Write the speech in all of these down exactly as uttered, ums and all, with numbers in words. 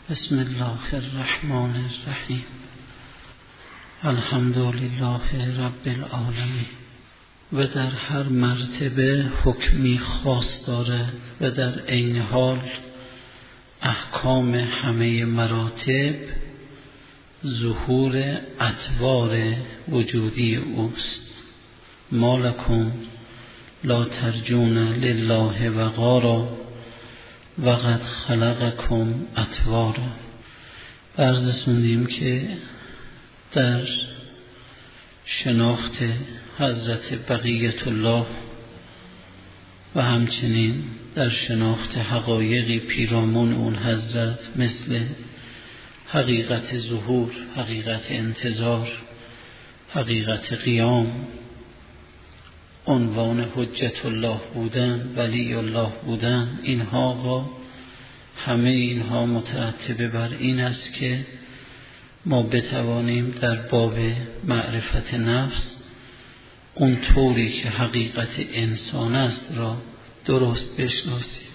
بسم الله الرحمن الرحیم. الحمد لله رب العالمین. و در هر مرتبه حکمی خاص دارد و در عین حال احکام همه مراتب ظهور اطوار وجودی اوست. ما لکم لا ترجون لله وقارا و قد خلقکم اطوارا. عرض سوندیم که در شناخت حضرت بقیت الله و همچنین در شناخت حقایقی پیرامون اون حضرت مثل حقیقت ظهور، حقیقت انتظار، حقیقت قیام، عنوان حجت الله بودن، ولی الله بودن، اینها همه اینها مترتب بر این است که ما بتوانیم در باب معرفت نفس اون طوری که حقیقت انسان است را درست بشناسیم.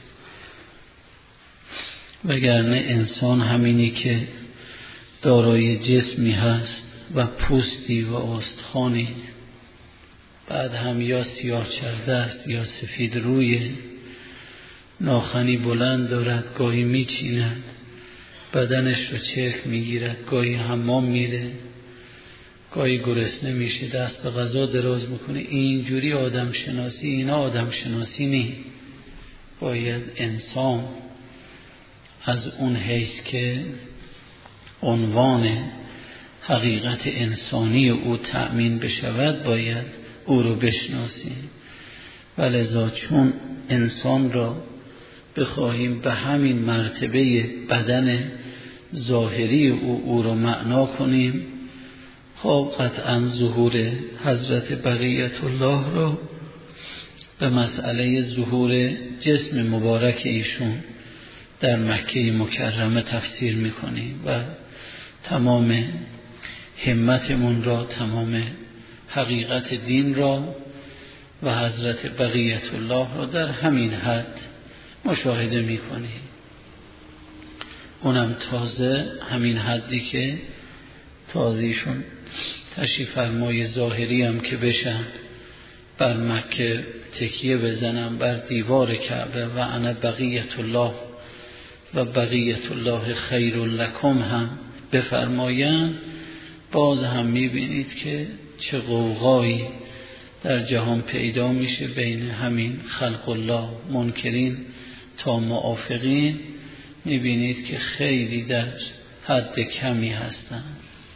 وگرنه انسان همینی که دارای جسمی هست و پوستی و استخوانی، بعد هم یا سیاه چرده است یا سفید روی، ناخنی بلند دارد، گاهی میچیند، بدنش رو چرک میگیرد، گاهی حمام میره، گاهی گرسنه میشه دست به غذا دراز میکنه. اینجوری آدم شناسی، اینا آدم شناسی نی. باید انسان از اون حیث که عنوان حقیقت انسانی او تأمین بشود باید او رو بشناسیم. ولذا چون انسان را بخواهیم به همین مرتبه بدن ظاهری او او رو معنا کنیم، خب قطعا ظهور حضرت بقیت الله را به مسئله ظهور جسم مبارک ایشون در مکه مکرمه تفسیر میکنیم و تمام همتمون را، تمام حقیقت دین را و حضرت بقیت الله را در همین حد مشاهده میکنیم. اونم تازه همین حدی که تازیشون تشریف فرمای ظاهری هم که بشن بر مکه تکیه بزنم بر دیوار کعبه و انا بقیت الله و بقیت الله خیر لکم هم بفرمایند، باز هم میبینید که چه غوغایی در جهان پیدا میشه بین همین خلق الله، منکرین تا موافقین، میبینید که خیلی در حد کمی هستند.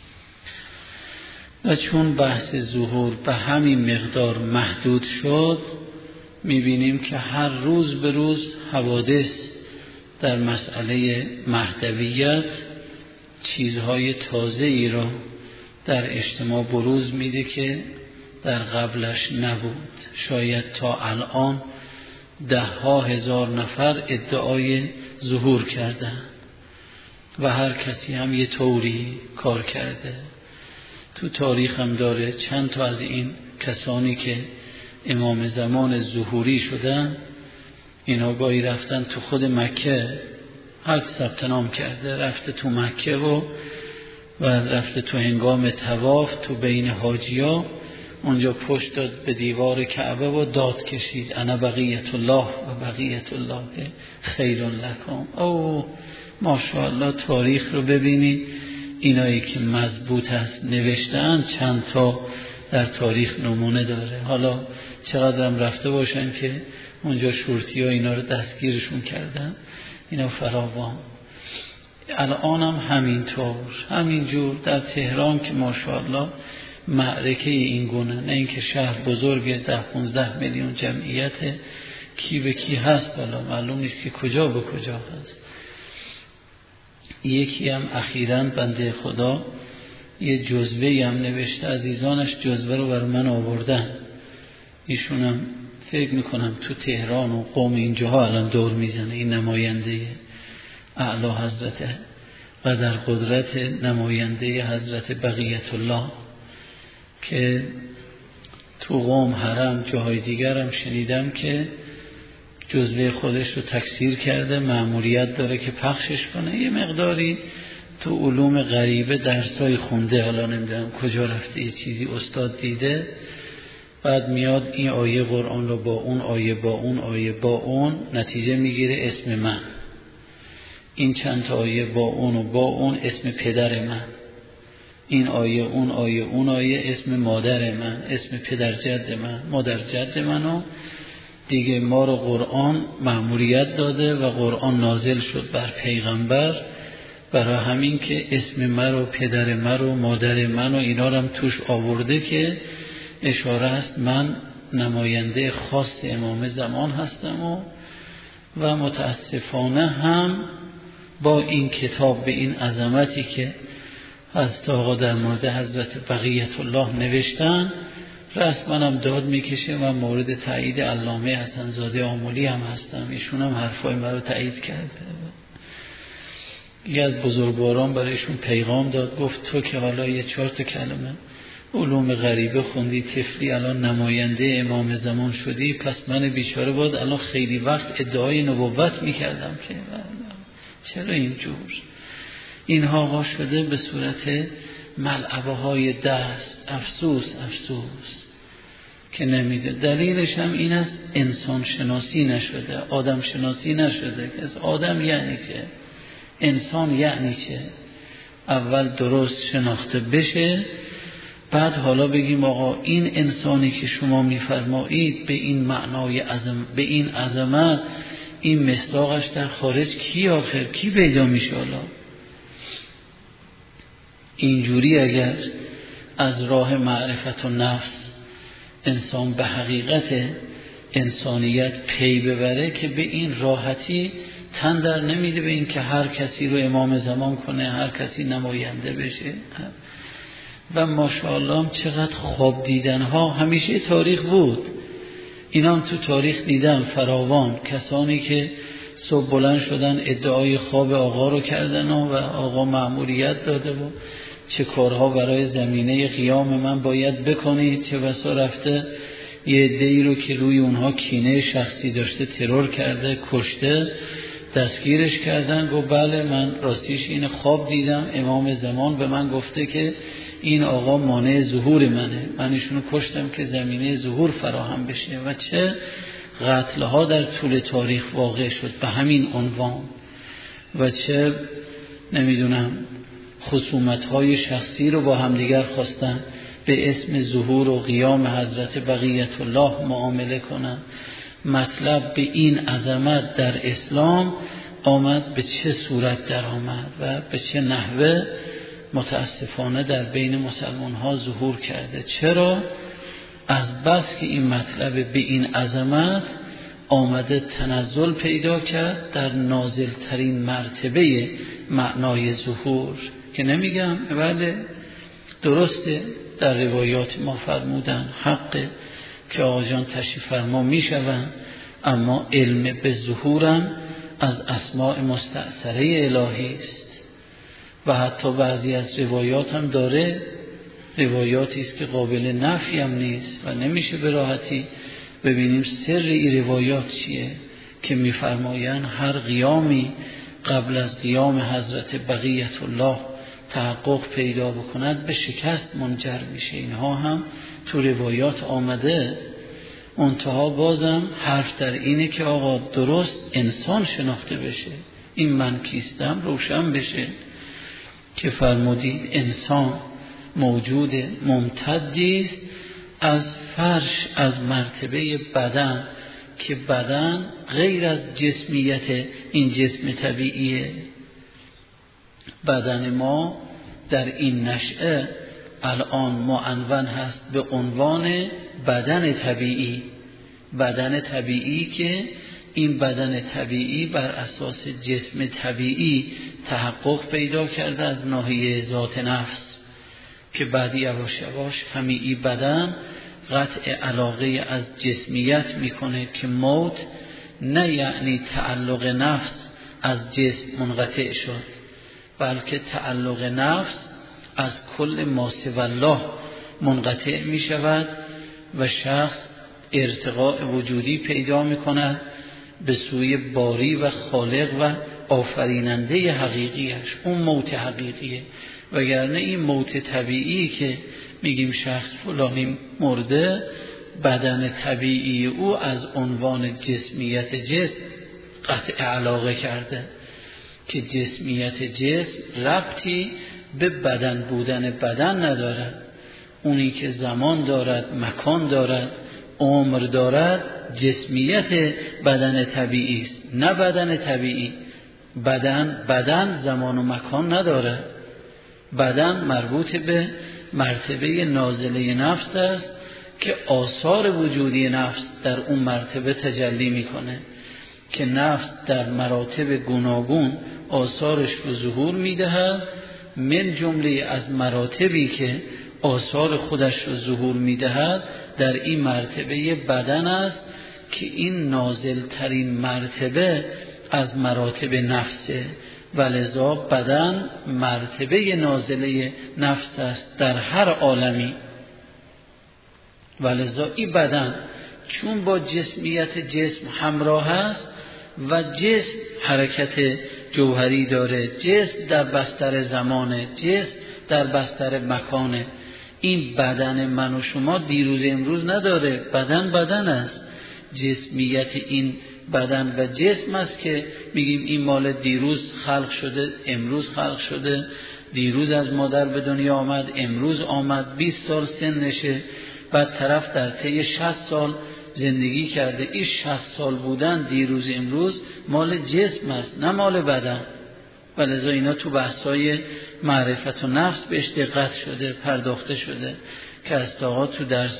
و چون بحث ظهور به همین مقدار محدود شد، میبینیم که هر روز به روز حوادث در مسئله مهدویت چیزهای تازه ای را در اجتماع بروز میده که در قبلش نبود. شاید تا الان ده ها هزار نفر ادعای ظهور کردن و هر کسی هم یه طوری کار کرده. تو تاریخ هم داره چند تا از این کسانی که امام زمان ظهوری شدن، اینا گاهی رفتن تو خود مکه، حج ثبت نام کرده، رفته تو مکه و و رفته تو هنگام طواف تو بین حاجیا اونجا پشت داد به دیوار کعبه و داد کشید انا بقیت الله و بقیت الله خیر لکم. او ماشاءالله تاریخ رو ببینید، اینایی که مضبوط هست نوشتن چند تا در تاریخ نمونه داره. حالا چقدر هم رفته باشن که اونجا شورتی ها اینا رو دستگیرشون کردن، اینا فراوان. الان هم همینطور همینجور در تهران که ماشاءالله معرکه این گونه، نه اینکه شهر بزرگ ده پونزده میلیون جمعیت کی به کی هست، حالا معلوم نیست که کجا به کجا هست. یکی هم اخیراً بنده خدا یه جزوه‌ای هم نوشته، عزیزانش جزوه رو برای من آوردن، ایشون هم فکر میکنم تو تهران و قم اینجاها الان دور میزنه، این نماینده اعلی حضرت و در قدرت نماینده حضرت بقیت الله که تو قم حرم جاهای دیگر هم شنیدم که جزوه خودش رو تکثیر کرده، مأموریت داره که پخشش کنه. یه مقداری تو علوم غریبه درسای خونده، حالا نمیدونم کجا رفته، یه چیزی استاد دیده، بعد میاد این آیه قرآن رو با اون آیه با اون آیه با اون نتیجه میگیره اسم من، این چند تا آیه با اون و با اون اسم پدر من، این آیه اون آیه اون آیه اسم مادر من، اسم پدر جد من، مادر جد منو دیگه. ما رو قرآن مأموریت داده و قرآن نازل شد بر پیغمبر، برای همین که اسم من و پدر من و مادر من و اینا رو هم توش آورده که اشاره است من نماینده خاص امام زمان هستم و و متاسفانه هم با این کتاب به این عظمتی که حضرت آقا در مورد حضرت بقیت الله نوشتن رسما هم داد میکشه و مورد تایید علامه حسن زاده آملی هم هستم. ایشون هم حرفای من رو تایید کرده. یکی از بزرگواران برایشون پیغام داد، گفت تو که حالا یه چهار تا کلمه علوم غریبه خوندی، طفلی الان نماینده امام زمان شدی، پس من بیچاره باید الان خیلی وقت ادعای نبوت میکردم که چرا اینجور؟ اینها آقا شده به صورت ملعبه های دست. افسوس افسوس که نمیده. دلیلش هم این است انسان شناسی نشده، آدم شناسی نشده. که آدم یعنی چه؟ انسان یعنی چه؟ اول درست شناخته بشه، بعد حالا بگیم آقا این انسانی که شما میفرمایید به این معنای عظم، به این عظمت، این مصداقش در خارج کی آخر کی پیدا میشه؟ حالا اینجوری اگر از راه معرفت و نفس انسان به حقیقت انسانیت پی ببره که به این راحتی تن در نمیده به این که هر کسی رو امام زمان کنه، هر کسی نماینده بشه. و ماشاءالله چقدر خواب دیدن ها همیشه تاریخ بود، اینا هم تو تاریخ دیدن فراوان، کسانی که صبح بلند شدن ادعای خواب آقا رو کردن و آقا مأموریت داده و چه کارها برای زمینه قیام من باید بکنید، چه بسا رفته یه عده‌ای رو که روی اونها کینه شخصی داشته ترور کرده، کشته، دستگیرش کردن. گفت بله من راستیش این خواب دیدم، امام زمان به من گفته که این آقا مانع ظهور منه، من ایشونو کشتم که زمینه ظهور فراهم بشه. و چه قتلها در طول تاریخ واقع شد به همین عنوان، و چه نمیدونم خصومت‌های شخصی رو با همدیگر خواستن به اسم ظهور و قیام حضرت بقیت الله معامله کنن. مطلب به این عظمت در اسلام آمد به چه صورت در آمد و به چه نحوه متاسفانه در بین مسلمان ها ظهور کرده. چرا؟ از بس که این مطلب به این عظمت آمده تنزل پیدا کرد در نازل ترین مرتبه معنای ظهور، که نمیگم بله درسته در روایات ما فرمودن حقه که آقا جان تشریف فرما میشوند، اما علم به ظهورم از اسماء مستأثره الهی است. و حتی بعضی از روایات هم داره، روایاتی است که قابل نفی هم نیست و نمیشه به راحتی ببینیم سر این روایات چیه، که میفرمایند هر قیامی قبل از قیام حضرت بقیت الله تحقق پیدا بکند به شکست منجر میشه. اینها هم تو روایات آمده. منتها بازم حرف در اینه که آقا درست انسان شناخته بشه، این من کیستم روشن بشه، که فرمودید انسان موجود ممتدی است از فرش، از مرتبه بدن، که بدن غیر از جسمیت این جسم طبیعیه. بدن ما در این نشأه الان معنون هست به عنوان بدن طبیعی، بدن طبیعی که این بدن طبیعی بر اساس جسم طبیعی تحقق پیدا کرده از ناحیه ذات نفس، که بعدی یواش یواش همی بدن قطع علاقه از جسمیت میکنه که موت نه یعنی تعلق نفس از جسم منقطع شد، بلکه تعلق نفس از کل ما سوی الله منقطع می شود و شخص ارتقاء وجودی پیدا می کند به سوی باری و خالق و آفریننده حقیقیش. اون موت حقیقیه، وگرنه این موت طبیعی که میگیم شخص فلانی مرده، بدن طبیعی او از عنوان جسمیت جسم قطع علاقه کرده که جسمیت جسم ربطی به بدن بودن بدن ندارد. اونی که زمان دارد، مکان دارد، عمر دارد، جسمیت بدن طبیعی است، نه بدن طبیعی. بدن بدن زمان و مکان ندارد. بدن مربوط به مرتبه نازله نفس است که آثار وجودی نفس در اون مرتبه تجلی میکنه، که نفس در مراتب گوناگون آثارش رو ظهور میدهد. من جمله از مراتبی که آثار خودش رو ظهور میدهد در این مرتبه بدن است که این نازل ترین مرتبه از مراتب نفسه، ولذا بدن مرتبه نازله نفس است در هر عالمی. ولذا این بدن چون با جسمیت جسم همراه است و جسم حرکت جوهری داره، جسم در بستر زمانه، جسم در بستر مکانه، این بدن من و شما دیروز امروز نداره. بدن بدن است. جسمیت این بدن و جسم است که میگیم این مال دیروز خلق شده، امروز خلق شده، دیروز از مادر به دنیا آمد، امروز آمد، بیست سال سنشه، بعد طرف در طی شصت سال زندگی کرده. این شصت سال بودن دیروز امروز مال جسم است، نه مال بدن. ولذا اینا تو بحثای معرفت و نفس بهش دقت شده، پرداخته شده که از تاها تو درس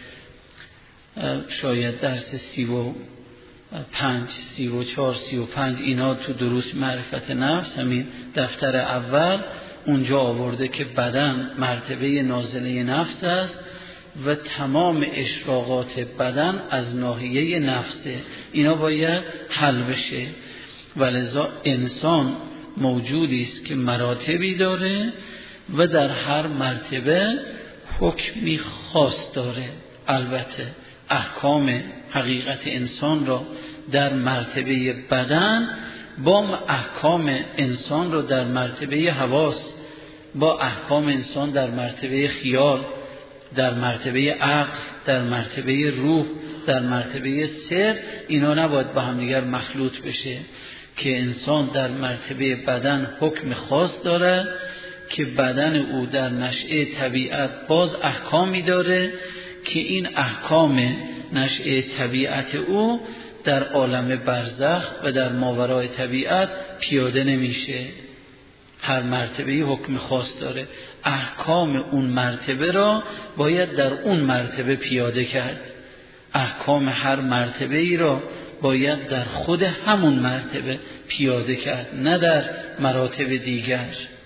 شاید درس سی و پنج، سی و چار، سی و پنج اینا تو دروس معرفت نفس، همین دفتر اول اونجا آورده که بدن مرتبه نازله نفس است و تمام اشراقات بدن از ناحیه نفسه. اینا باید حل بشه. ولذا انسان موجودی است که مراتبی داره و در هر مرتبه حکمی خاص داره. البته احکام حقیقت انسان را در مرتبه بدن با احکام انسان را در مرتبه حواس، با احکام انسان در مرتبه خیال، در مرتبه عقل، در مرتبه روح، در مرتبه سر، اینا نباید با هم دیگر مخلوط بشه که انسان در مرتبه بدن حکم خاص دارد که بدن او در نشأه طبیعت باز احکامی داره که این احکام نشأه طبیعت او در عالم برزخ و در ماورای طبیعت پیاده نمیشه. هر مرتبه حکم خاص داره. احکام اون مرتبه را باید در اون مرتبه پیاده کرد. احکام هر مرتبه ای را باید در خود همون مرتبه پیاده کرد، نه در مراتب دیگر.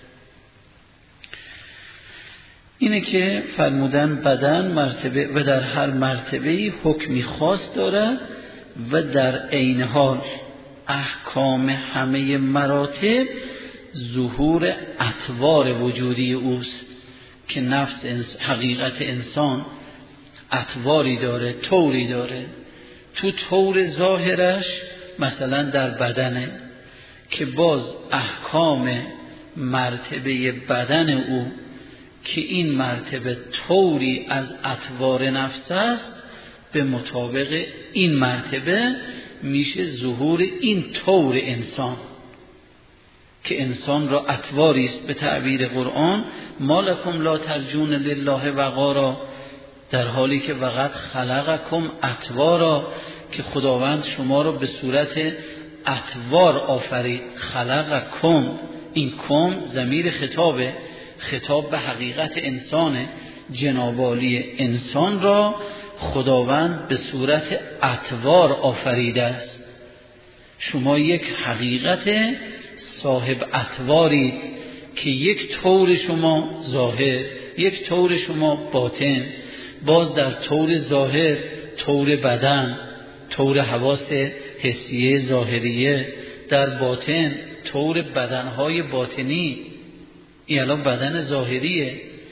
اینه که فرمودن بدن مرتبه و در هر مرتبه‌ای حکمی خاص دارد و در عین حال احکام همه مراتب ظهور اطوار وجودی اوست که نفس حقیقت انسان اطواری داره، طوری داره. تو طور ظاهرش مثلا در بدنه که باز احکام مرتبه بدن او که این مرتبه طوری از اطوار نفس است، به مطابق این مرتبه میشه ظهور این طور انسان که انسان را اطواری است. به تعبیر قرآن ما لکم لا ترجون لله وقارا، در حالی که وقت خلقکم اطوارا، که خداوند شما را به صورت اطوار آفرید. خلقکم، این کم ضمیر خطابه، خطاب به حقیقت انسانه. جنابالی انسان را خداوند به صورت اطوار آفریده است. شما یک حقیقت صاحب اطوارید که یک طور شما ظاهر، یک طور شما باطن، باز در طور ظاهر طور بدن، طور حواس حسیه ظاهریه، در باطن طور بدنهای باطنی. این الان بدن ظاهریه.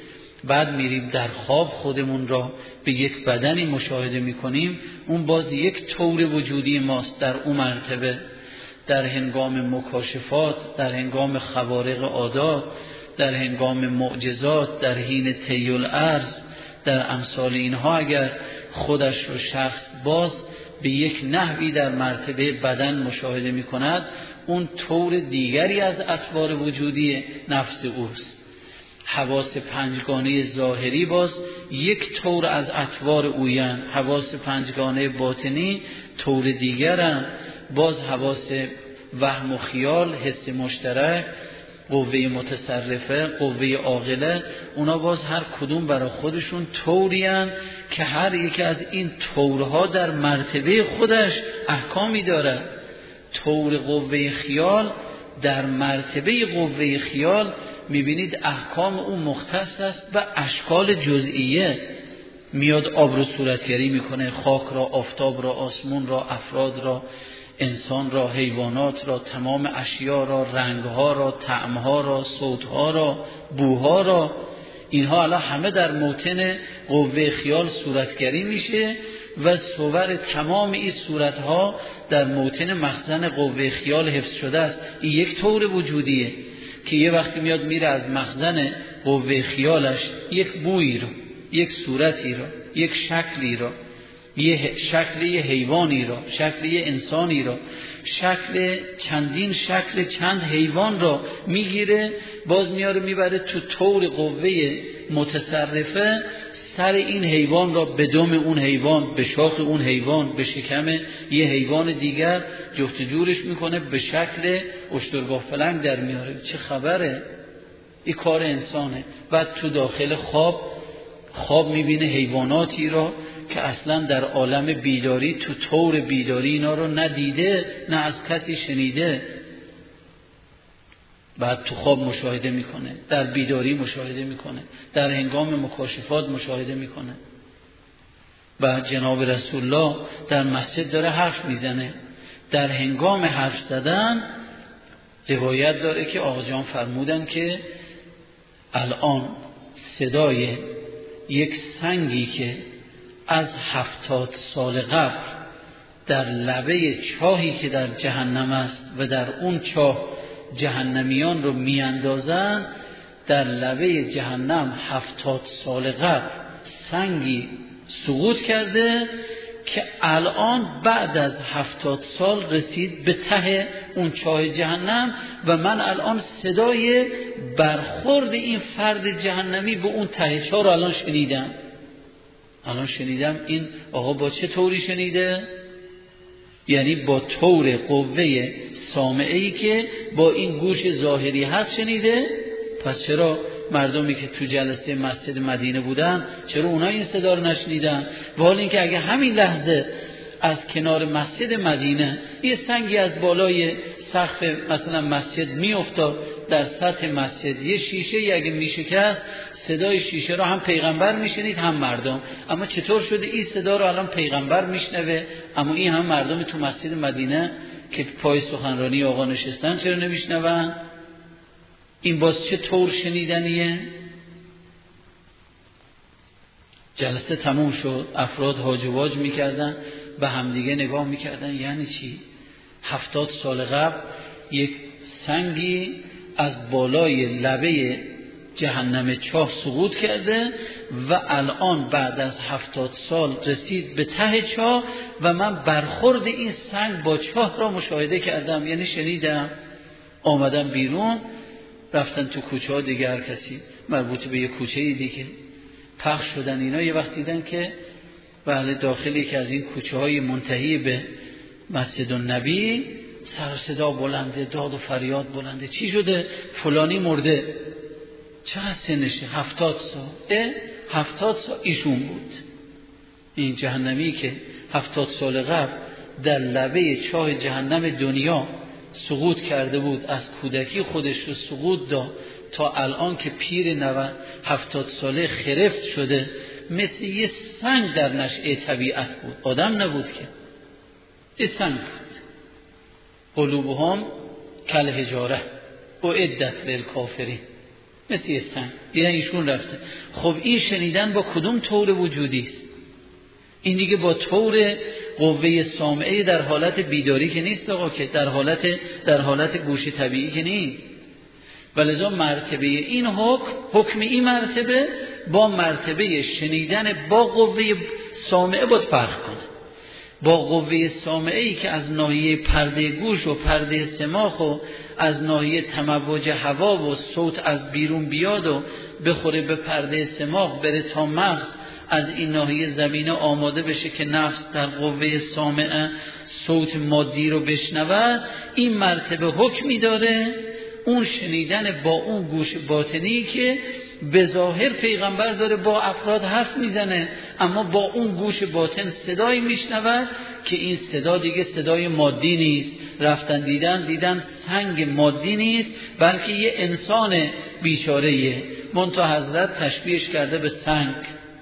بعد میریم در خواب خودمون را به یک بدنی مشاهده میکنیم، اون باز یک طور وجودی ماست در اون مرتبه. در هنگام مکاشفات، در هنگام خوارق عادات، در هنگام معجزات، در حین طی الارض، در امثال اینها اگر خودش رو شخص باز به یک نحوی در مرتبه بدن مشاهده می کند، اون طور دیگری از اطوار وجودی نفس اوست. حواس پنجگانه ظاهری باز یک طور از اطوار اویند، حواس پنجگانه باطنی طور دیگرند. باز حواس وهم و خیال، حس مشترک، قوه متصرفه، قوه عاقله، اونا باز هر کدوم برای خودشون طوری هن که هر یک از این طورها در مرتبه خودش احکامی داره. طور قوه خیال در مرتبه قوه خیال میبینید احکام اون مختص است به اشکال جزئیه. میاد آب رو صورتگری میکنه، خاک را، آفتاب را، آسمون را، افراد را، انسان را، حیوانات را، تمام اشیا را، رنگها را، طعمها را، صوتها را، بوها را. اینها الان همه در موطن قوه خیال صورتگری میشه و صور تمام این صورتها در موطن مخزن قوه خیال حفظ شده است. این یک طور وجودیه که یه وقتی میاد میره از مخزن قوه خیالش یک بویی رو، یک صورتی را، یک شکلی را، یه شکل یه حیوانی را، شکل یه انسانی را، شکل چندین شکل چند حیوان را میگیره، باز میاره میبره تو طور قوه متصرفه، سر این حیوان را به دم اون حیوان، به شاخ اون حیوان، به شکم یه حیوان دیگر جفت جورش میکنه، به شکل اشترگاه فلنگ در میاره. چه خبره؟ این کار انسانه. بعد تو داخل خواب خواب میبینه حیواناتی را که اصلا در عالم بیداری تو طور بیداری اینا رو ندیده، نه از کسی شنیده. بعد تو خواب مشاهده میکنه، در بیداری مشاهده میکنه، در هنگام مکاشفات مشاهده میکنه. و جناب رسول الله در مسجد داره حرف میزنه. در هنگام حرف زدن روایت داره که آقا جان فرمودن که الان صدای یک سنگی که از هفتاد سال قبل در لبه چاهی که در جهنم است و در اون چاه جهنمیان رو میاندازن، در لبه جهنم هفتاد سال قبل سنگی سقوط کرده که الان بعد از هفتاد سال رسید به ته اون چاه جهنم و من الان صدای برخورد این فرد جهنمی به اون ته چاه رو الان شنیدم. الان شنیدم. این آقا با چه طوری شنیده؟ یعنی با طور قوه سامعی که با این گوش ظاهری هست شنیده. پس چرا مردمی که تو جلسه مسجد مدینه بودن چرا اونا این صدا رو نشنیدن؟ و حال اینکه اگه همین لحظه از کنار مسجد مدینه یه سنگی از بالای سقف مثلا مسجد می افتاد در سطح مسجد، یه شیشه ای اگه می شکست، صدای شیشه رو هم پیغمبر میشنید هم مردم. اما چطور شده این صدا رو الان پیغمبر میشنوه اما این هم مردم تو مسجد مدینه که پای سخنرانی آقا نشستن چرا نمیشنون؟ این باز چه طور شنیدنیه؟ جلسه تموم شد، افراد هاج و واج میکردن، به همدیگه نگاه میکردن. یعنی چی؟ هفتاد سال قبل یک سنگی از بالای لبه جهنم چاه سقوط کرده و الان بعد از هفتاد سال رسید به ته چاه و من برخورد این سنگ با چاه را مشاهده کردم، یعنی شنیدم. آمدم بیرون، رفتن تو کوچه ها دیگه، هر کسی مربوط به یه کوچه دیگه پخش شدن. اینا یه وقت دیدن که بله داخلی که از این کوچه های منتهی به مسجد النبی سر صدا بلنده، داد و فریاد بلنده. چی شده؟ فلانی مرده. چقدر سنشه؟ هفتاد سال. اه؟ هفتاد سال ایشون بود. این جهنمی که هفتاد سال قبل در لبه چاه جهنم دنیا سقوط کرده بود، از کودکی خودش رو سقوط داد تا الان که پیر نو هفتاد ساله خرفت شده، مثل یه سنگ در نشأه طبیعت بود، آدم نبود که، یه سنگ بود. قلوبهم کالحجاره اعدت للکافرین. مثل یه سنگ دیدن ایشون رفته. خب این شنیدن با کدوم طور وجودی است؟ این دیگه با طور قوه سامعه در حالت بیداری که نیست آقا، که در حالت در حالت گوش طبیعی که نیست. ولذا مرتبه این حکم حکم این مرتبه با مرتبه شنیدن با قوه سامعه باید فرق کنه. با قوه سامعه ای که از ناحیه پرده گوش و پرده سماخ و از ناحیه تموج هوا و صوت از بیرون بیاد و بخوره به پرده سماخ بره تا مغز، از این ناحیه زمینه آماده بشه که نفس در قوه سامعه صوت مادی رو بشنود. این مرتبه حکمی داره اون شنیدن با اون گوش باطنی که به ظاهر پیغمبر داره با افراد حرف میزنه، اما با اون گوش باطن صدایی میشنود که این صدا دیگه صدای مادی نیست. رفتن دیدن دیدن سنگ مادی نیست، بلکه یه انسان بیچاره‌ایه. منتها حضرت تشبیهش کرده به سنگ.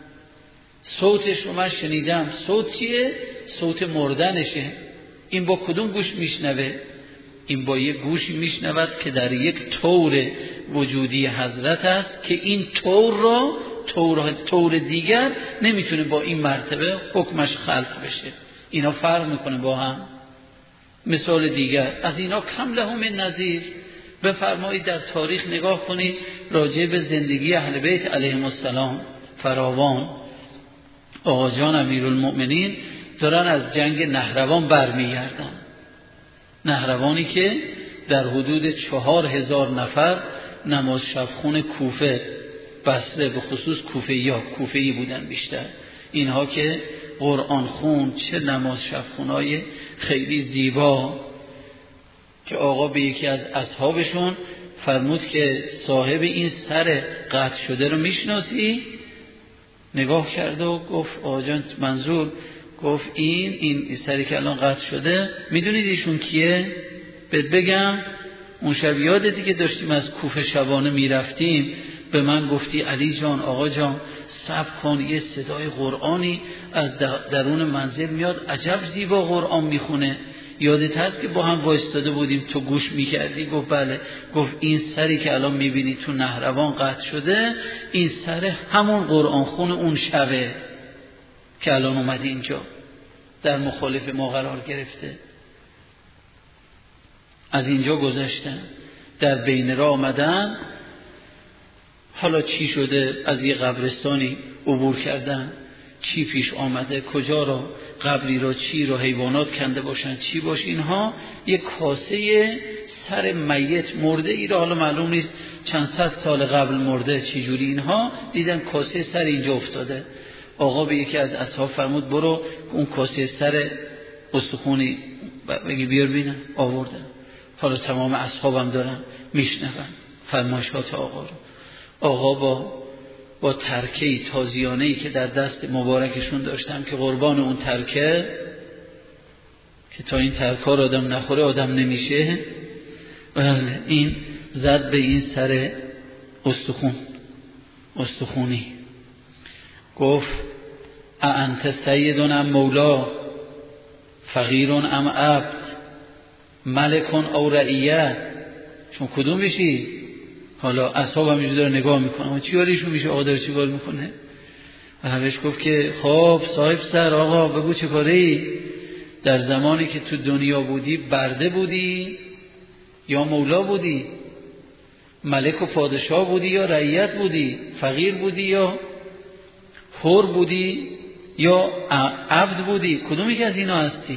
صوتش رو من شنیدم. صوت چیه؟ صوت مردنشه. این با کدوم گوش میشنوه؟ این با یک گوشی میشنود که در یک طور وجودی حضرت است که این طور را طور, طور دیگر نمیتونه با این مرتبه حکمش خلق بشه. اینا فرق میکنه با هم. مثال دیگر از اینا کم لهم نظیر. بفرمایید در تاریخ نگاه کنید راجع به زندگی اهل بیت علیهم السلام فراوان. آقا جان امیرالمؤمنین دارن از جنگ نهروان برمیگردن. نهروانی که در حدود چهار هزار نفر نماز شبخون کوفه، بصره به خصوص کوفه یا کوفه‌ای بودن بیشتر، اینها که قرآن خون، چه نماز شبخونای خیلی زیبا که آقا به یکی از اصحابشون فرمود که صاحب این سر قطع شده رو میشناسی؟ نگاه کرد و گفت آقا جان منظور؟ گفت این این سری که الان قطع شده میدونید ایشون کیه؟ بهت بگم اون شب یادتی که داشتیم از کوفه شبانه میرفتیم به من گفتی علی جان آقا جان صبر کن یه صدای قرآنی از درون منزل میاد عجب زیبا قرآن میخونه. یادت هست که با هم وایستاده بودیم تو گوش میکردی؟ گفت بله. گفت این سری که الان میبینی تو نهروان قطع شده این سر همون قرآن خون اون شبه که الان اومدی اینجا در مخالف ما قرار گرفته. از اینجا گذشتن در بین راه آمدن، حالا چی شده از یه قبرستانی عبور کردن، چی پیش آمده، کجا را قبری را چی را حیوانات کنده باشن چی باش، اینها یک کاسه سر میت مرده ای را حالا معلوم نیست چند صد سال قبل مرده چی جوری، اینها دیدن کاسه سر اینجا افتاده. آقا به یکی از اصحاب فرمود برو اون کاسه سر استخونی بگی بیار بینم. آوردن. حالا تمام اصحابم دارن میشنون فرمایشات آقا رو. آقا با با ترکه تازیانه‌ای که در دست مبارکشون داشتم که قربان اون ترکه، که تا این ترکه رو آدم نخوره آدم نمیشه، بله این زد به این سر استخون استخونی. گفت اانت سیدون ام مولا، فقیرون ام عبد، ملکون او رعیه، چون کدوم بشی؟ حالا اصحاب هم اینجور داره نگاه میکنه، چی کاریشون میشه؟ آقا داره چی کار میکنه؟ و همش گفت که خب صاحب سر آقا بگو چه کاری؟ در زمانی که تو دنیا بودی برده بودی یا مولا بودی؟ ملک و پادشاه بودی یا رعیت بودی؟ فقیر بودی یا حر بودی یا عبد بودی؟ کدومی که از اینا هستی؟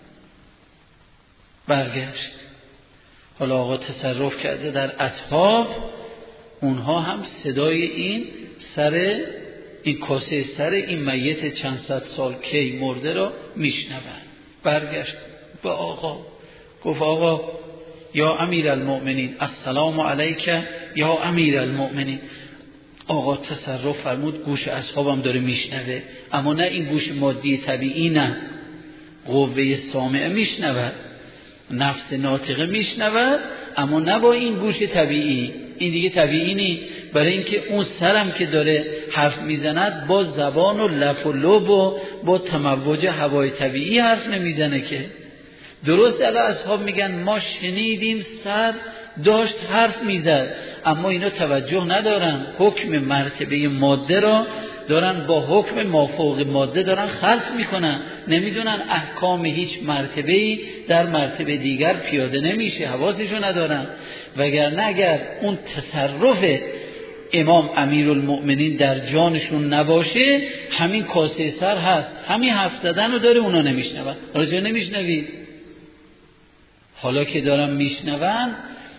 برگشت. حالا آقا تصرف کرده در اصحاب، اونها هم صدای این سر این کاسه سر این میت چند صد سال کی مرده را میشنوند. برگشت به آقا گفت آقا یا امیر المؤمنین السلام علیک یا امیر المؤمنین. آقا تصرف فرمود گوش اصحابم داره میشنوه، اما نه این گوش مادی طبیعی، نه قوه سامعه میشنود، نفس ناطقه میشنود، اما نه با این گوش طبیعی. این دیگه طبیعی نی، برای اینکه اون سرم که داره حرف میزند با زبان و لف و لب و با تموج هوای طبیعی حرف نمیزنه که. درست الا اصحاب میگن ما شنیدیم سر داشت حرف میزد، اما اینا توجه ندارن، حکم مرتبه ماده را دارن با حکم مافوق ماده دارن خلط میکنن، نمیدونن احکام هیچ مرتبه‌ای در مرتبه دیگر پیاده نمیشه، حواسشو ندارن. وگرنه اگر اون تصرف امام امیرالمؤمنین در جانشون نباشه، همین کاسه سر هست، همین حرف زدن رو داره، اونا نمیشنون. حالا چرا نمیشنوی؟ حالا که دارن میشنون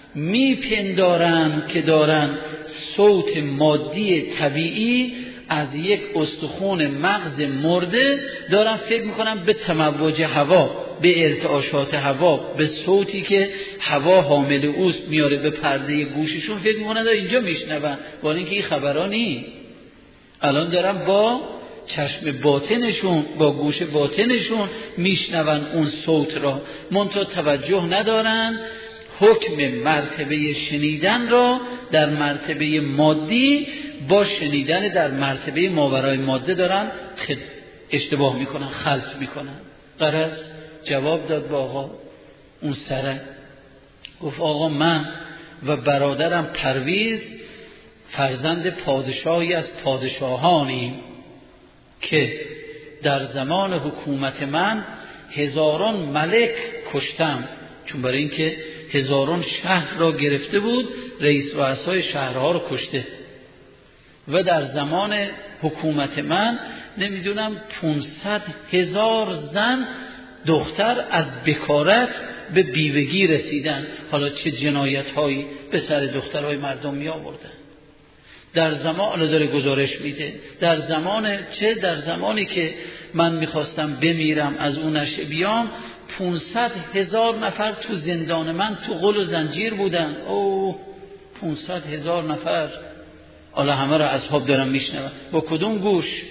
میپندارن که دارن صوت مادی طبیعی از یک استخوان مغز مرده دارن فکر میکنن به تموج هوا، به ارتعاشات هوا، به صوتی که هوا حامل اوست میاره به پرده گوششون، فکر میکنن اینجا میشنون، ولی اینکه این خبرها نی. الان دارن با چشم باطنشون، با گوش باطنشون میشنون اون صوت را، منتها توجه ندارن حکم مرتبه شنیدن را در مرتبه مادی با شنیدن در مرتبه ماورای ماده دارن اشتباه میکنن، خلط میکنن. غرض جواب داد با آقا اون سره، گفت آقا من و برادرم پرویز فرزند پادشاهی از پادشاهانیم که در زمان حکومت من هزاران ملک کشتم، چون برای اینکه هزاران شهر را گرفته بود رئیس رؤسای شهرها را کشته، و در زمان حکومت من نمیدونم پونصد هزار زن دختر از بکارت به بیوگی رسیدن. حالا چه جنایت هایی به سر دخترهای مردم می آوردن. در زمان داره گزارش میده، در زمان چه در زمانی که من میخواستم بمیرم از اون نشه بیام، پونصد هزار نفر تو زندان من تو غل و زنجیر بودن. اوه پونصد هزار نفر. حالا همه را اصحاب دارم میشنون. با کدوم گوش؟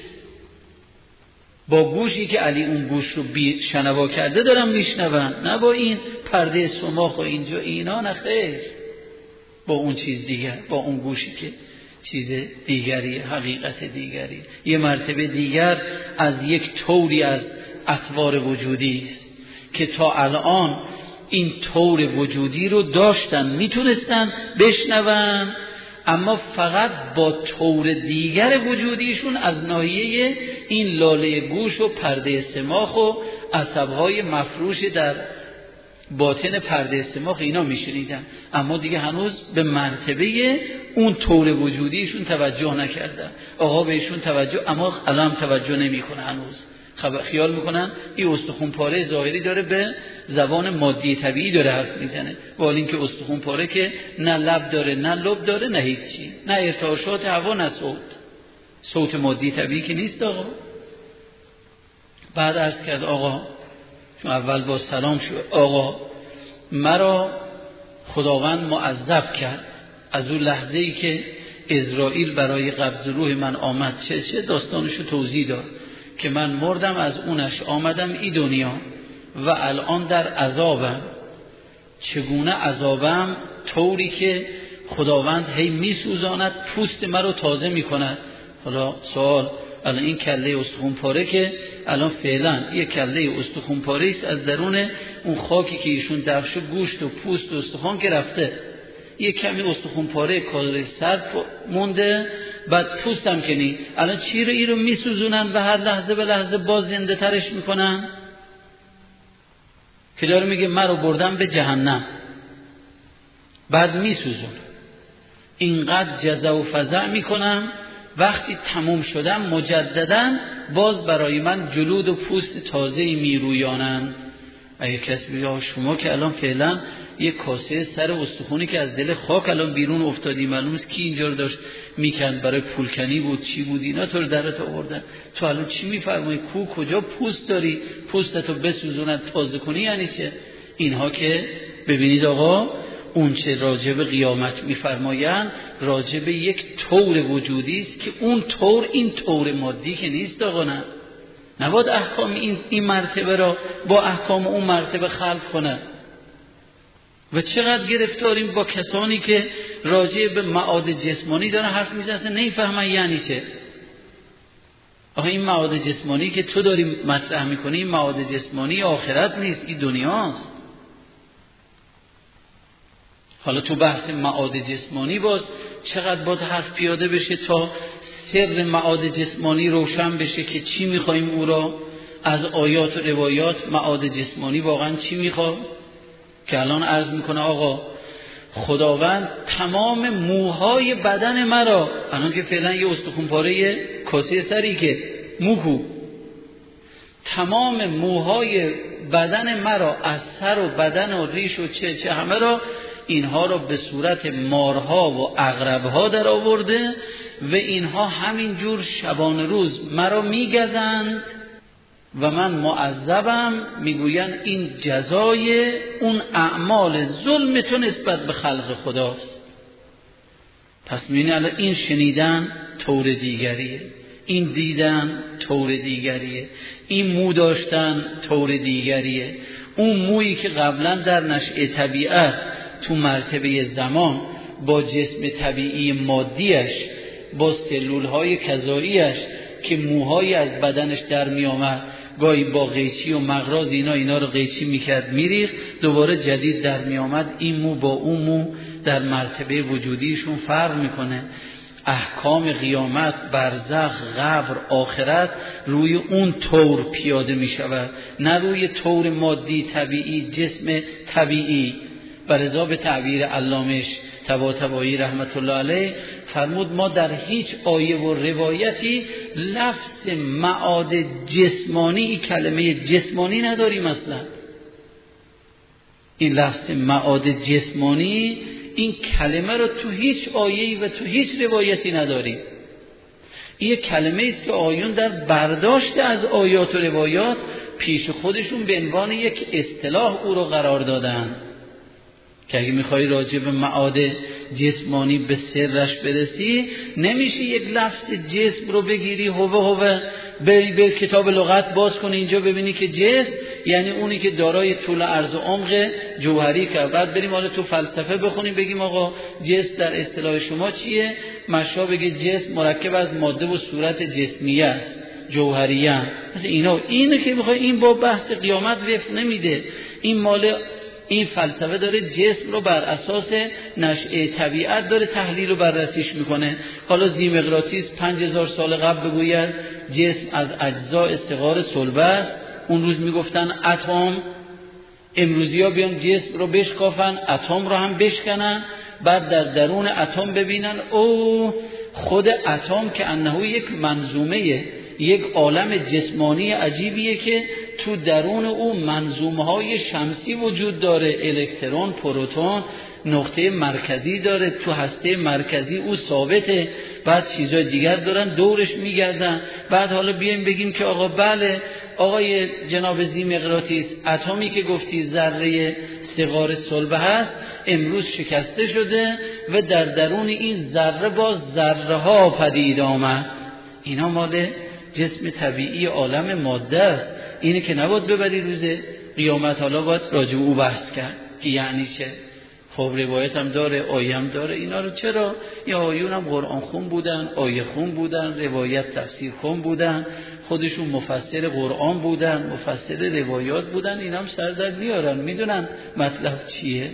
با گوشی که علی اون گوش رو بی شنوا کرده دارم میشنون، نه با این پرده سماخ و اینجا اینا، نه خیر، با اون چیز دیگر، با اون گوشی که چیز دیگری، حقیقت دیگری، یه مرتبه دیگر از یک طوری از اطوار وجودی است که تا الان این طور وجودی رو داشتن، میتونستن بشنون، اما فقط با طور دیگر وجودیشون از ناحیه این لاله گوش و پرده سماخ و عصبهای مفروش در باطن پرده سماخ اینا میشنیدن، اما دیگه هنوز به مرتبه اون طور وجودیشون توجه نکردن. آقا بهشون توجه، اما الان توجه نمیکنه هنوز، خیال میکنن این استخون پاره ظاهری داره به زبان مادی طبیعی داره حرف میزنه، ولی اینکه استخون پاره که نه لب داره نه لب داره نه هیچی، نه ارتعاشات هوا نه صوت، صوت مادی طبیعی که نیست. آقا بعد عرض کرد آقا، چون اول با سلام شد، آقا مرا خداوند معذب کرد از اون لحظه ای که عزرائیل برای قبض روح من آمد، چه چه داستانشو توضیح داد که من مردم از اونش آمدم ای دنیا و الان در عذابم. چگونه عذابم؟ طوری که خداوند هی میسوزاند، پوست مرا تازه میکند. حالا سوال، الان این کله استخون پاره که الان فعلا یه کله استخون پاره است، از درون اون خاکی که ایشون دفش و گوشت و پوست و استخوان که رفته، یه کمی استخون پاره کالری سر مونده، بعد پوستم که نی، الان چی رو ای رو میسوزونن و هر لحظه به لحظه باز زنده ترش میکنن، که داره میگه من رو بردم به جهنم، بعد میسوزون، اینقدر جزع و فزع میکنم، وقتی تموم شدم مجددا باز برای من جلود و پوست تازه‌ای میرویانند. اگه کسی بگه شما که الان فعلا یک کاسه سر استخونی که از دل خاک الان بیرون افتادی، معلوم است کی اینجا رو داشت میکند، برای پولکنی بود چی بود، اینا تو رو درت آوردن، تو الان چی میفرمایی؟ کو کجا پوست داری؟ پوستتو بسوزونن تازه کنی یعنی چه؟ اینها که ببینید آقا، اون چه راجب قیامت میفرمایند راجب یک طور وجودی است که اون طور این طور مادی که نیست. آقا نه، نباید احکام این, این مرتبه را با احکام اون مرتبه خلط کنه. و چقدر گرفتاریم با کسانی که راجع به معاد جسمانی دارن حرف میزنن، نمیفهمن یعنی چه. آخه این معاد جسمانی که تو داری مطرح میکنی، این معاد جسمانی آخرت نیست، این دنیاست. حالا تو بحث معاد جسمانی باز چقدر باید حرف پیاده بشه تا سر معاد جسمانی روشن بشه که چی میخواییم او را از آیات و روایات. معاد جسمانی واقعا چی میخواد؟ که الان عرض میکنه آقا خداوند تمام موهای بدن مرا، الان که فعلا یه استخون پاره کاسه سری که موکو، تمام موهای بدن مرا از سر و بدن و ریش و چه چه همه را، اینها را به صورت مارها و عقربها در آورده و اینها همین جور شبان روز مرا میگزند و من معذبم. میگوین این جزای اون اعمال ظلم تو نسبت به خلق خداست. پس میبینی الان این شنیدن طور دیگریه، این دیدن طور دیگریه، این مو داشتن طور دیگریه. اون مویی که قبلا در نشأه طبیعت تو مرتبه زمان با جسم طبیعی مادیش، با سلولهای کذاییش که موهایی از بدنش در می آمد، گاهی با قیچی و مغراض اینا اینا رو قیچی میکرد میریخت، دوباره جدید در می آمد. این مو با اون مو در مرتبه وجودیشون فرق میکنه. احکام قیامت، برزخ، قبر، آخرت روی اون طور پیاده می شود، نه روی طور مادی طبیعی جسم طبیعی. برزا به تعبیر علامش طباطبایی رحمت الله علیه فرمود ما در هیچ آیه و روایتی لفظ معاد جسمانی، کلمه جسمانی نداریم اصلا. این لفظ معاد جسمانی، این کلمه رو تو هیچ آیه‌ای و تو هیچ روایتی نداریم. این کلمه است که آیون در برداشت از آیات و روایات پیش خودشون به عنوان یک اصطلاح او رو قرار دادن که اگه میخوای راجع به معاد جسمانی به سرش برسی، نمیشه یک لفظ جسم رو بگیری هوه هوه بری به کتاب لغت باز کنی اینجا ببینی که جسم یعنی اونی که دارای طول عرض و عمق جوهری کرد. بعد بریم حالا تو فلسفه بخونیم بگیم آقا جسم در اصطلاح شما چیه؟ مشا بگه جسم مرکب از ماده و صورت جسمیه است، جوهریه. مثلا اینا اینو که میخوای این با بحث قیامت وفق نمیده. این مال این فلسفه داره جسم رو بر اساس نشأه طبیعت داره تحلیل و بررسیش میکنه. حالا زیمقراطیس پنج هزار سال قبل بگوید جسم از اجزا استقار صلبه است، اون روز میگفتن اتم، امروزی ها بیان جسم رو بشکافن، اتم رو هم بشکنن، بعد در درون اتم ببینن او خود اتم که انه یک منظومه، یک عالم جسمانی عجیبیه که تو درون او منظومه های شمسی وجود داره، الکترون، پروتون، نقطه مرکزی داره، تو هسته مرکزی او ثابته، بعد چیزای دیگر دارن دورش میگردن. بعد حالا بیایم بگیم که آقا بله آقای جناب زیمقراطیس اتمی که گفتی ذره صغار صلبه هست امروز شکسته شده و در درون این ذره باز ذره ها پدید آمد. اینا مال جسم طبیعی عالم ماده است. اینه که نباید ببری روز قیامت. حالا باید راجع به او بحث کرد که یعنی چه. خب روایت هم داره، آیه هم داره. اینا رو چرا؟ یا آیون هم قرآن خون بودن، آیه خون بودن، روایت تفسیر خون بودن، خودشون مفسر قرآن بودن، مفسر روایات بودن. اینا هم سر در میارن، میدونن مطلب چیه.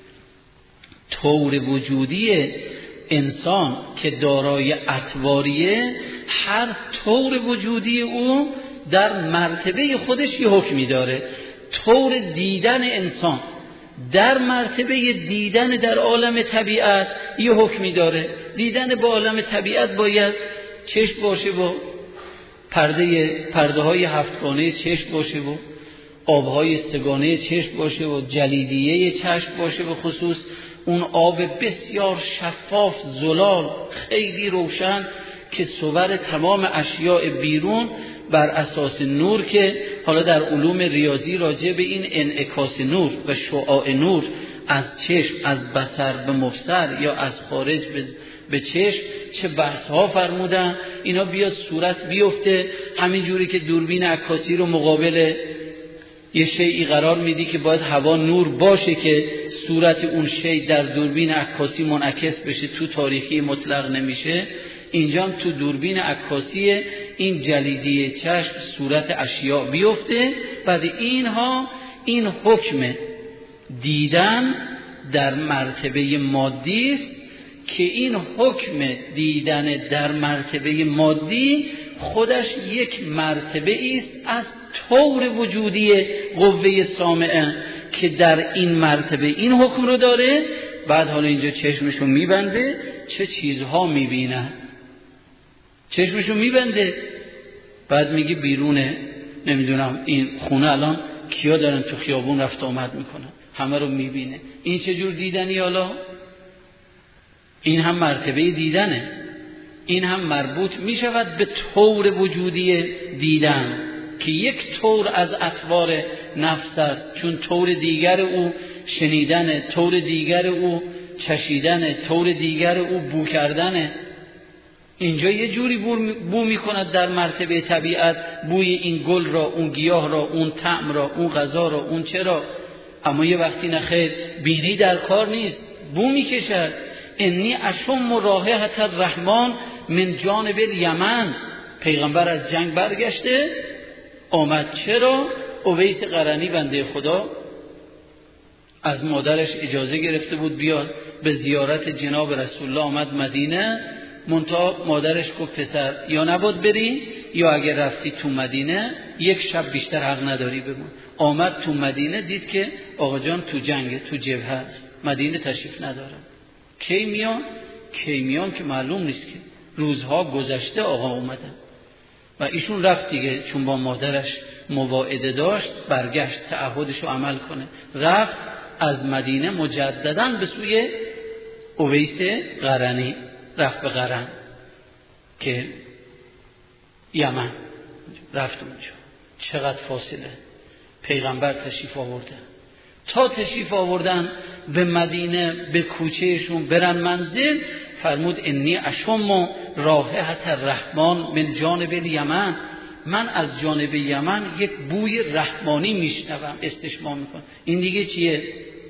طور وجودی انسان که دارای اطواریه، هر طور وجودی او در مرتبه خودش یه حکمی داره. طور دیدن انسان در مرتبه دیدن در عالم طبیعت یه حکمی داره. دیدن با عالم طبیعت باید چشم باشه و پرده پرده های هفتگانه چشم باشه و آبهای سگانه چشم باشه و جلیدیه چشم باشه، به خصوص اون آب بسیار شفاف زلال خیلی روشن که صور تمام اشیاء بیرون بر اساس نور، که حالا در علوم ریاضی راجع به این انعکاس نور و شعاع نور از چشم از بصر به مبصر یا از خارج به چشم چه بحث ها فرمودن. اینا بیا صورت بیفته همین جوری که دوربین عکاسی رو مقابل یه شیئی قرار میدی که باید هوا نور باشه که صورت اون شی در دوربین عکاسی منعکس بشه، تو تاریکی مطلق نمیشه. اینجا هم تو دوربین عکاسی این جلیدی چشم صورت اشیاء بیفته. بعد اینها این حکم دیدن در مرتبه مادی است که این حکم دیدن در مرتبه مادی خودش یک مرتبه است از طور وجودی قوه سامعه که در این مرتبه این حکم رو داره. بعد حالا اینجا چشمشو میبنده، چه چیزها میبینه، چشمشو میبنده، بعد میگه بیرونه، نمیدونم این خونه الان کیا دارن تو خیابون رفت آمد میکنن، همه رو میبینه. این چه جور دیدنی؟ حالا این هم مرتبه دیدنه، این هم مربوط میشود به طور وجودی دیدن که یک طور از اطوار نفس است، چون طور دیگر او شنیدن، طور دیگر او چشیدن، طور دیگر او بو کردنه. اینجا یه جوری بو میکند در مرتبه طبیعت، بوی این گل را، اون گیاه را، اون طعم را، اون غذا را، اون چرا. اما یه وقتی نخیر بینی در کار نیست، بو میکشد. انی اشم رایحة الرحمن من جانب الیمن. پیغمبر از جنگ برگشته آمد، چرا؟ اویس قرنی بنده خدا از مادرش اجازه گرفته بود بیاد به زیارت جناب رسول الله، آمد مدینه. منتها مادرش گفت پسر یا نباید بری یا اگر رفتی تو مدینه یک شب بیشتر حق نداری بمون. آمد تو مدینه، دید که آقا جان تو جنگ، تو جبهه است، مدینه تشریف نداره. کی میان؟ کی میان که معلوم نیست، که روزها گذشته آقا اومدن و ایشون رفت دیگه، چون با مادرش مواعده داشت برگشت تعهدشو عمل کنه. رفت از مدینه مجدداً به سوی اویس قرنی، رفت به قرن که یمن، رفت اونجا. چقدر فاصله. پیغمبر تشریف آورده، تا تشریف آوردن به مدینه، به کوچهشون برن منزل، فرمود انی اشم رایحة الرحمن من جانب الیمن. من از جانب یمن یک بوی رحمانی میشنوم، استشمام میکنم. این دیگه چیه؟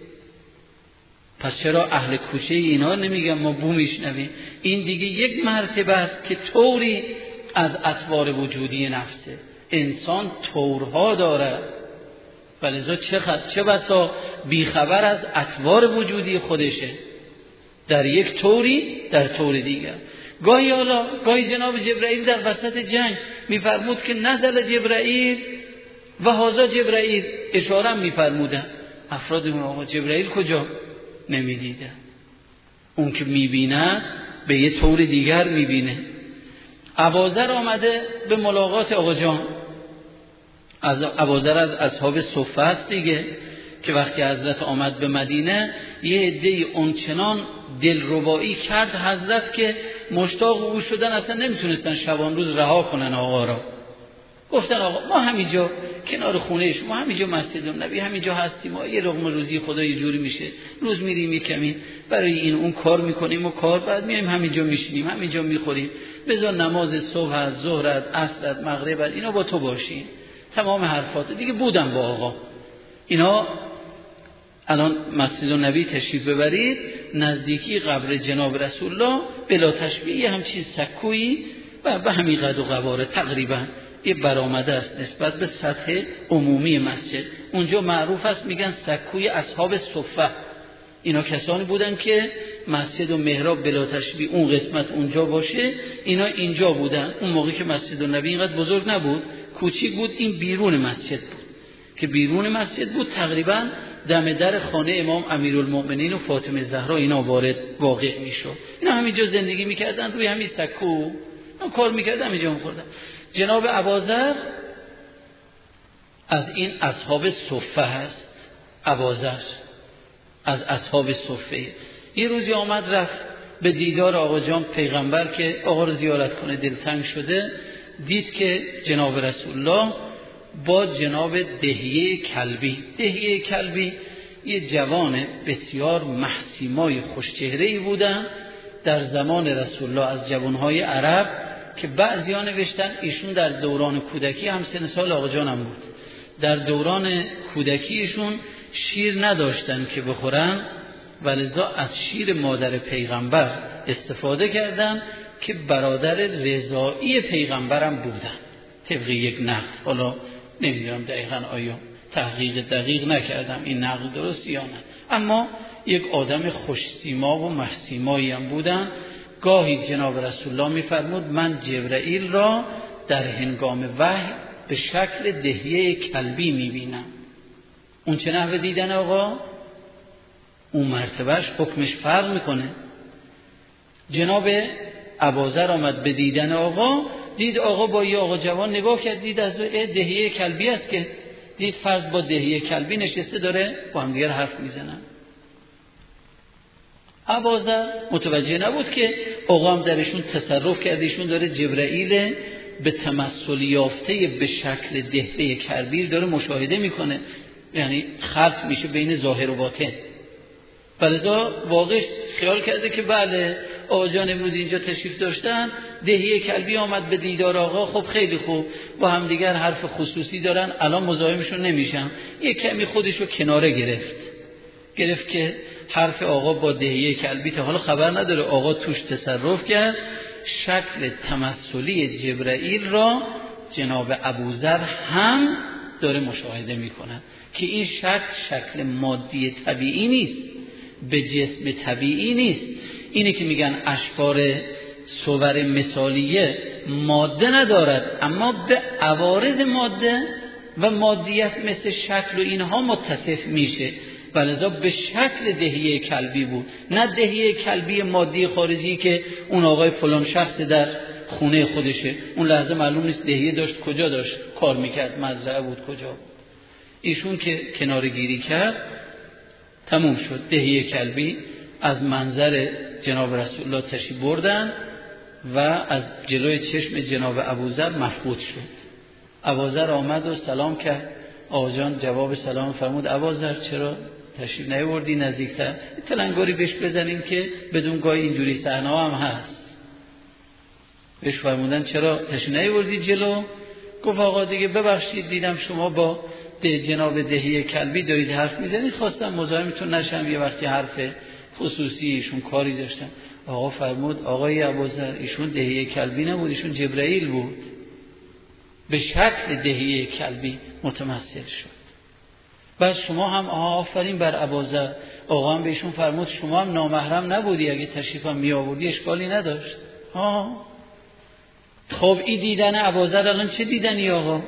پس چرا اهل کوچه اینا نمیگن ما بو میشنویم؟ این دیگه یک مرتبه است که طوری از اطوار وجودی نفسه. انسان طورها داره، ولذا چه خد چه بسا بیخبر از اطوار وجودی خودشه، در یک طوری در طور دیگر. گاهی حالا گاهی جناب جبرائیل در وسط جنگ میفرمود که نزل جبرائیل و هذا جبرائیل، اشاره میفرمودن. افراد اون آقا جبرائیل کجا؟ نمیدیدن. اون که میبینه به یه طور دیگر میبینه. ابوذر آمده به ملاقات آقا جان. از ابوذر از اصحاب صفه است دیگه، که وقتی حضرت آمد به مدینه یه عده‌ای اونچنان دلربایی کرد حضرت که مشتاق او شدن، اصلا نمیتونستن شبان روز رها کنن آقا را. گفتن آقا ما همینجا کنار خونه شما، همینجا مسجد النبی، همینجا هستیم، ما یه لقمه روزی خدا یه جوری میشه، روز میریم یه کمی برای این اون کار میکنیم و کار، بعد میایم همینجا میشینیم، همینجا میخوریم، بذار نماز صبح از ظهر از عصر مغرب اینا با تو باشیم. تمام حرفات دیگه بودن با آقا. اینا الان مسجد النبی تشریف ببرید، نزدیکی قبر جناب رسول الله، بلا تشبیه همچین سکویی و به همین قد و قواره تقریبا یه برآمده است نسبت به سطح عمومی مسجد. اونجا معروف است میگن سکوی اصحاب صفه. اینا کسانی بودن که مسجد و محراب بلا تشبیه اون قسمت اونجا باشه، اینا اینجا بودن. اون موقعی که مسجد النبی اینقدر بزرگ نبود، کوچیک بود، این بیرون مسجد بود. که بیرون مسجد بود تقریبا دم در خانه امام امیرالمؤمنین و فاطمه زهرا اینا وارد واقع میشد. اینا همینجا زندگی میکردن، روی همین سکو اون کار میکردن، همینجا میخوردن. جناب ابوذر از این اصحاب صفه هست. ابوذر از اصحاب صفه. یه روزی آمد رفت به دیدار آقا جان پیغمبر که آقا رو زیارت کنه، دلتنگ شده، دید که جناب رسول الله با جناب دهیه کلبی، دهیه کلبی یه جوان بسیار محسیمای خوشچهره‌ای بودن در زمان رسول الله، از جوانهای عرب که بعضیا نوشتن ایشون در دوران کودکی هم سن سال آقا جانم بود، در دوران کودکیشون شیر نداشتن که بخورن، ولذا از شیر مادر پیغمبر استفاده کردن که برادر رضاعی پیغمبرم بودن طبق یک نقل. حالا نمیدونم دقیقاً آیا تحقیق دقیق نکردم این نقل درست یا نه، اما یک آدم خوش‌سیما و محسیمایی هم بودن. گاهی جناب رسول الله می‌فرمود من جبرائیل را در هنگام وحی به شکل دهیه کلبی می‌بینم. اون چه نحوه دیدن آقا؟ اون مرتبهش حکمش فرق میکنه. جناب ابوذر آمد به دیدن آقا، دید آقا با یه آقا جوان نگاه کرد، دید از دهیه کلبی است که دید فرض با دهیه کلبی نشسته داره با هم دیگر حرف میزنن. ابوذر متوجه نبود که آقا هم درشون تصرف کرده، ایشون داره جبرائیل به تمثل یافته به شکل دهیه کلبی داره مشاهده میکنه، یعنی خلط میشه بین ظاهر و باطن. فلذا واقعش خیال کرده که بله آقا جان امروز اینجا تشریف داشتن، دهیه کلبی آمد به دیدار آقا، خب خیلی خوب، با هم دیگر حرف خصوصی دارن، الان مزاحمشون نمیشم. یک کمی خودشو کناره گرفت گرفت که حرف آقا با دهیه کلبی تا حالا خبر نداره، آقا توش تصرف کرد. شکل تمثلی جبرائیل را جناب ابوذر هم داره مشاهده میکنن که این شکل شکل مادی طبیعی نیست، به جسم طبیعی نیست. اینه که میگن اشکار صور مثالیه ماده ندارد، اما به عوارض ماده و مادیت مثل شکل و اینها متصف میشه. ولذا به شکل دهیه کلبی بود، نه دهیه کلبی مادی خارجی که اون آقای فلان شخص در خونه خودشه، اون لحظه معلوم نیست دهیه داشت کجا داشت کار میکرد، مزرعه بود کجا بود. ایشون که کناره گیری کرد تموم شد. دهیه کلبی از منظر جناب رسول الله تشریف بردن و از جلوی چشم جناب ابوذر مفقود شد. ابوذر آمد و سلام کرد. آقا جان جواب سلام فرمود ابوذر چرا تشریف نیاوردی نزدیکتر، تلنگاری بهش بزنیم که بدون گاهی اینجوری صحنه هم هست. بهش فرمودن چرا تشریف نیاوردی جلو؟ گفت آقا دیگه ببخشید دیدم شما با ده جناب دهیه کلبی دارید حرف میزنید، خواستم مزاحمتون نشم، یه وقتی حرف خصوصی ایشون کاری داشتن. آقا فرمود آقای ابوذر ایشون دهیه کلبی نبود، ایشون جبرائیل بود، به شکل دهیه کلبی متمثل شد. بعد شما هم آفرین بر ابوذر. آقا هم بهشون فرمود شما هم نامحرم نبودی، اگه تشریفم می آوردی اشکالی نداشت. ها خب این دیدن ابوذر الان چه دیدنی آقا؟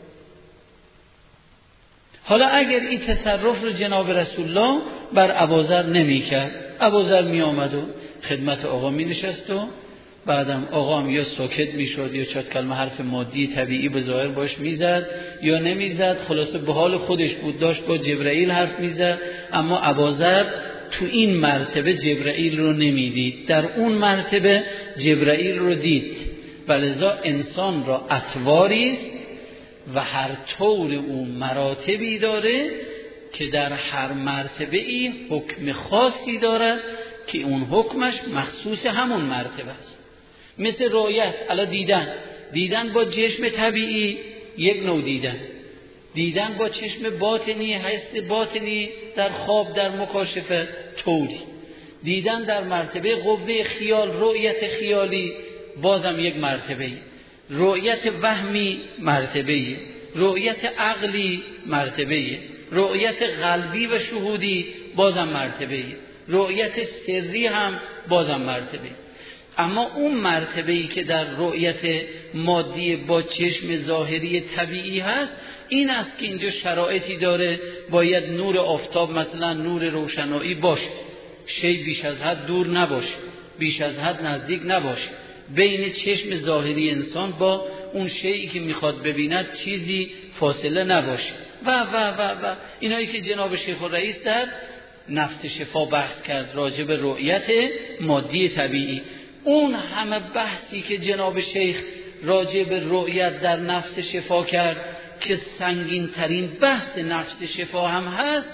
حالا اگر این تصرف رو جناب رسول الله بر ابوذر نمی کرد، ابوذر می آمد و خدمت آقا می نشست و بعدم آقا هم یا ساکت می شد یا چند کلمه حرف مادی طبیعی به ظاهر باش می زد یا نمی زد، خلاصه به حال خودش بود، داشت با جبرائیل حرف می زد. اما ابوذر تو این مرتبه جبرائیل رو نمی دید، در اون مرتبه جبرائیل رو دید. ولذا انسان را اطواری است و هر طور اون مراتبی داره که در هر مرتبه ای حکم خاصی داره که اون حکمش مخصوص همون مرتبه است. مثل رؤیت، الا دیدن دیدن با چشم طبیعی یک نوع دیدن، دیدن با چشم باطنی، حس باطنی در خواب در مکاشفه طوری، دیدن در مرتبه قوه خیال، رؤیت خیالی بازم یک مرتبه، رؤیت وهمی مرتبه، رؤیت عقلی مرتبه، رؤیت قلبی و شهودی بازم مرتبه، رؤیت سری هم بازم مرتبه. اما اون مرتبه‌ای که در رؤیت مادی با چشم ظاهری طبیعی هست، این است که اینجا شرایطی داره، باید نور آفتاب مثلا نور روشنایی باشه، شی بیش از حد دور نباشه، بیش از حد نزدیک نباشه، بین چشم ظاهری انسان با اون شیئی که میخواد ببیند چیزی فاصله نباشه و و و و اینایی که جناب شیخ الرئیس در نفس شفا بحث کرد راجع به رؤیت مادی طبیعی. اون همه بحثی که جناب شیخ راجع به رؤیت در نفس شفا کرد که سنگین ترین بحث نفس شفا هم هست،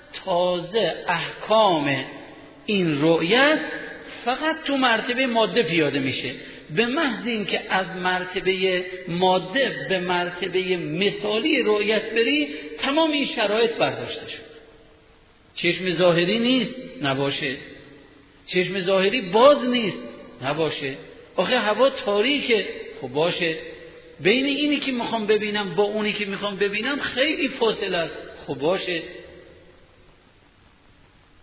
تازه احکام این رؤیت فقط تو مرتبه ماده پیاده میشه. به محض این که از مرتبه ماده به مرتبه مثالی رؤیت بری، تمام این شرایط برداشته شد. چشم ظاهری نیست، نباشه. چشم ظاهری باز نیست، نباشه. آخه هوا تاریکه، خب باشه. بین اینی که میخوام ببینم با اونی که میخوام ببینم خیلی فاصله است، خب باشه.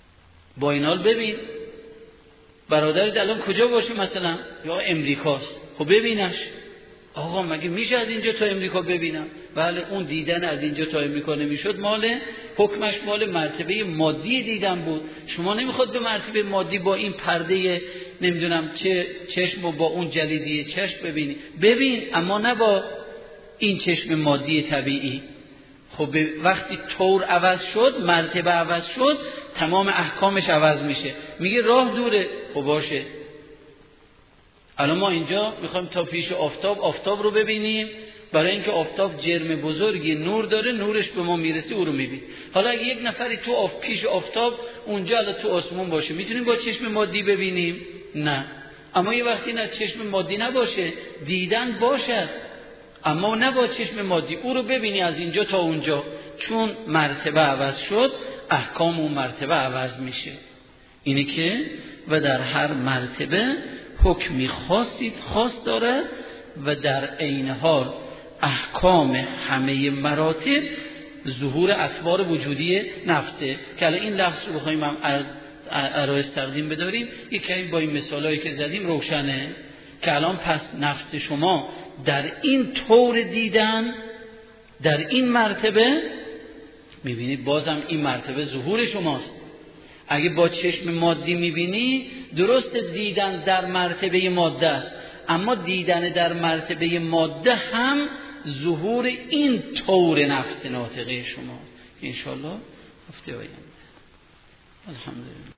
با این حال ببین برادرت الان کجا باشه، مثلا یا امریکاست، خب ببینش. آقا مگه میشه از اینجا تا امریکا ببینم؟ بله، اون دیدن از اینجا تا امریکا نمیشد، مال حکمش مال مرتبه مادی دیدن بود. شما نمیخواد به مرتبه مادی با این پرده نمیدونم چه چشم و با اون جلیدی چشم ببینی، ببین اما نه با این چشم مادی طبیعی. خب وقتی طور عوض شد، مرتبه عوض شد، تمام احکامش عوض میشه. میگه راه دوره، خب باشه. الان ما اینجا میخوایم تا پیش آفتاب آفتاب رو ببینیم، برای اینکه آفتاب جرم بزرگی نور داره، نورش به ما میرسه، او رو میبینیم. حالا اگه یک نفری تو آف پیش آفتاب اونجا الان تو آسمون باشه، میتونیم با چشم مادی ببینیم؟ نه. اما یه وقتی نه چشم مادی نباشه، دیدن باشد، اما نه با چشم مادی، او رو ببینی از اینجا تا اونجا. چون مرتبه عوض شد، احکام اون مرتبه عوض میشه. اینه که و در هر مرتبه حکمی خاصی خاص دارد و در عین حال احکام همه مراتب ظهور اطوار وجودی نفسه. که الان این لفظ رو بخوایم هم عرایض تقدیم بداریم، یکی با این مثالایی که زدیم روشنه که الان پس نفس شما در این طور دیدن، در این مرتبه میبینید، بازم این مرتبه ظهور شماست. اگه با چشم مادی میبینی، درست دیدن در مرتبه ماده است، اما دیدن در مرتبه ماده هم ظهور این طور نفس ناطقه شماست. انشاءالله هفته آینده. الحمدلله.